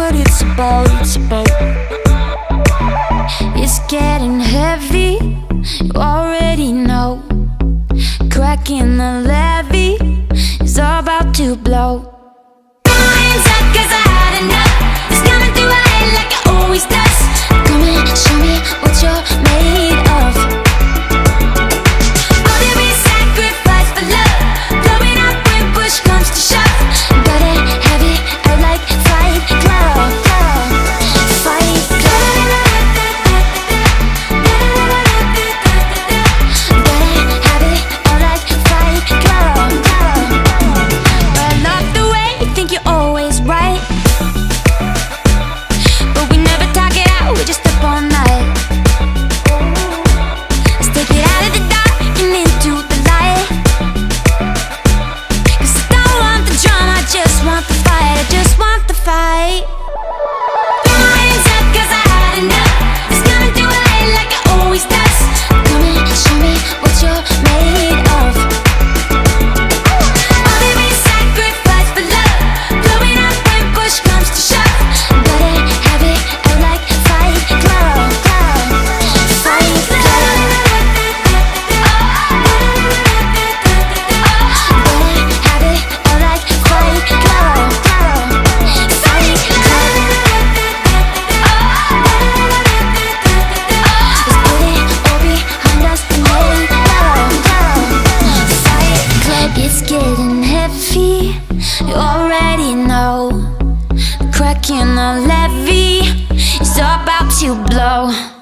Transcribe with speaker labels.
Speaker 1: what it's about, it's about. It's getting heavy, you already know. Cracking the levee is about to blow. Put my hands up 'cause I had enough. It's coming through my head like it always does. Come and show me what you're made of. Oh, there'll be sacrifice for love, blowing up when push comes to shove. Gotta have it out like Fight Club, Fight Club. Gotta have it out like Fight Club. I love the way you think you're always right, but we never talk it out, we just up all night. Let's take it out of the dark and into the light. 'Cause I don't want the drama, I just want the fight, I just want the fight. Put my hands up 'cause I had enough. It's coming through my head like it always does. Come and show me what you're made of. Oh, there'll be sacrifice for love, blowing up when push comes to shove. Gotta have it out like Fight Club, Fight Club. Gotta have it out like Fight Club, Fight Club. Let's put it all behind us and make love. Fight Club. It's getting heavy, you already know. Cracking the levee is about to blow.